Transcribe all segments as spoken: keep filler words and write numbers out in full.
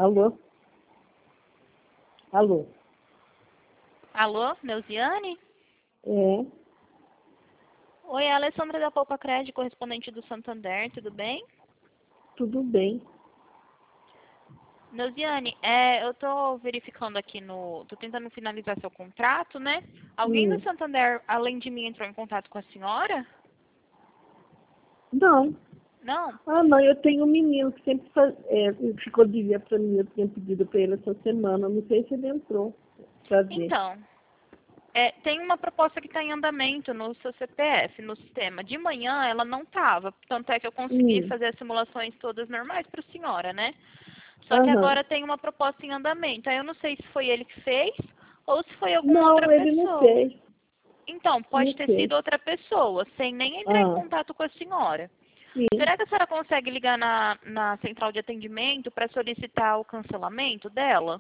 Alô? Alô? Alô, Neuziane? É, Oi, é a Alessandra da Poupa Cred, correspondente do Santander, tudo bem? tudo bem. Neuziane, é, eu tô verificando aqui no... tô tentando finalizar seu contrato, né? Alguém do Hum. Santander, além de mim, entrou em contato com a senhora? Não. Não? Ah, não, eu tenho um menino que sempre faz, é, ficou de ver para mim, eu tinha pedido para ele essa semana, não sei se ele entrou para ver. Então, é, tem uma proposta que está em andamento no seu C P F, no sistema. De manhã ela não estava, tanto é que eu consegui Hum. fazer as simulações todas normais para a senhora, né? Só que Aham. agora tem uma proposta em andamento. Aí eu não sei se foi ele que fez ou se foi alguma outra Não, ele não pessoa. fez, Então, não pode ter fez. sido outra pessoa, sem nem entrar em Ah, contato com a senhora. sim. Será que a senhora consegue ligar na, na central de atendimento para solicitar o cancelamento dela?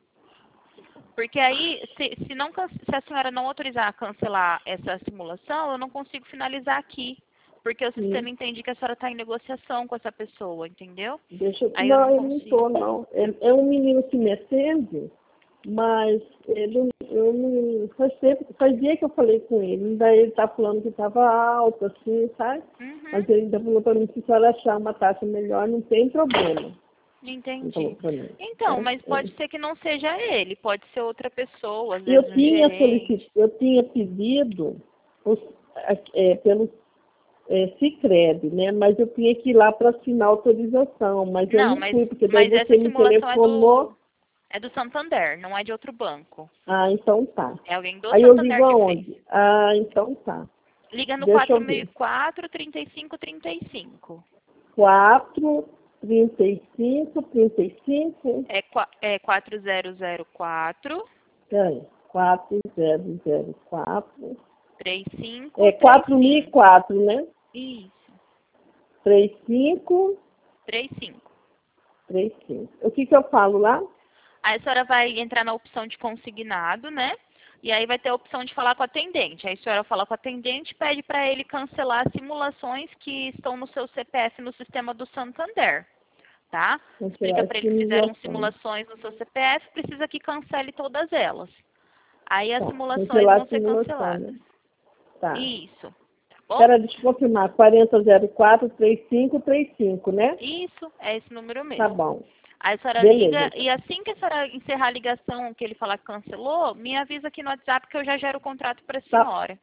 Porque aí, se, se, não, can- se a senhora não autorizar a cancelar essa simulação, eu não consigo finalizar aqui. Porque o Sim. sistema entende que a senhora está em negociação com essa pessoa, entendeu? Deixa eu... Aí eu Não, não ele não estou, consigo. não. Ele é um menino que me atende, mas ele, eu não, faz, tempo, faz dia que eu falei com ele, daí ele está falando que estava alto, assim, sabe? Uhum, Mas ele ainda falou para mim que se a senhora achar uma taxa melhor, não tem problema. Ele falou entendi. para mim. Então, É, mas é. pode ser que não seja ele, pode ser outra pessoa, às Eu vezes um tinha gerente. solicitado, eu tinha pedido os, é, pelo é, Sicredi, né? Mas eu tinha que ir lá para assinar autorização, mas eu Não, não mas, fui, porque daí mas essa você me simulação é telefonou. do, é do Santander, não é de outro banco. Ah, então tá. É alguém do Aí eu ligo Santander que fez. aonde? Ah, então tá. Liga no Deixa eu ver. quatro trinta e cinco, trinta e cinco. quatro, trinta e cinco, trinta e cinco. É, qua- é quatro zero zero quatro, Peraí. quatro zero zero quatro. três cinco É três quatro mil e cinco. quatro, né? Isso, trinta e cinco, três cinco. trinta e cinco. O que que eu falo lá? Aí a senhora vai entrar na opção de consignado, né? E aí vai ter a opção de falar com o atendente. Aí a senhora fala com o atendente e pede para ele cancelar as simulações que estão no seu C P F no sistema do Santander, tá? Explica Cancelar para as ele que fizeram simulações. simulações no seu C P F, precisa que cancele todas elas. Aí as Tá. simulações Cancelar vão a ser simulação, canceladas. né? Tá. Isso, tá bom? Espera, deixa eu confirmar. quarenta zero quatro, trinta e cinco, trinta e cinco, né? Isso, é esse número Tá mesmo. bom. Aí a senhora liga Beleza. e assim que a senhora encerrar a ligação, que ele falar que cancelou, me avisa aqui no WhatsApp que eu já gero o contrato para a Tá. senhora.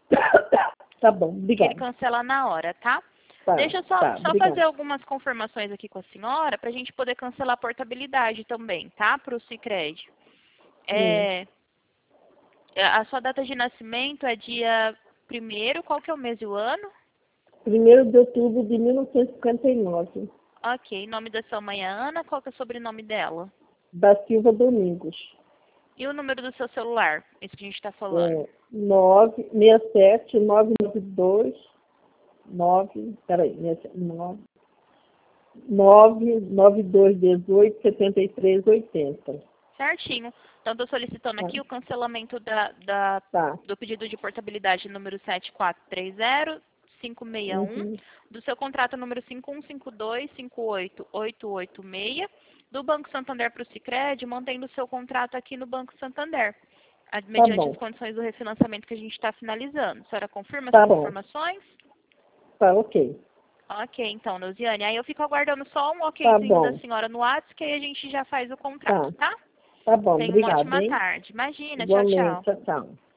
Tá bom. Que ele Obrigada. cancela na hora, tá? Tá. Deixa eu só, Tá. só fazer Obrigada. algumas confirmações aqui com a senhora para a gente poder cancelar a portabilidade também, tá? Para o Sicredi. Hum. É, a sua data de nascimento é dia primeiro, qual que é o mês e o ano? Primeiro de outubro de mil novecentos e cinquenta e nove. Ok, nome da sua mãe é Ana, qual que é o sobrenome dela? Da Silva Domingos. E o número do seu celular, esse que a gente está falando? É, nove seis sete nove nove dois nove. Peraí. nove nove nove dois dezoito setenta e três oitenta. Certinho. Então, estou solicitando Tá. aqui o cancelamento da, da- Tá. do pedido de portabilidade número sete quatro três zero cinco seis um, Uhum. do seu contrato número cinco um cinco dois cinco oito oito oito seis, do Banco Santander para o Sicredi, mantendo o seu contrato aqui no Banco Santander, a- Tá mediante as bom. condições do refinanciamento que a gente está finalizando. A senhora confirma Tá essas bom. informações? Tá, ok. Ok, então, Luziane. Aí eu fico aguardando só um Tá okzinho da bom. senhora no WhatsApp, que aí a gente já faz o contrato, Tá. tá? Tá bom. Tenha uma Obrigada, ótima hein? tarde. Imagina, tchau, Igualmente. tchau. Tchau, tchau.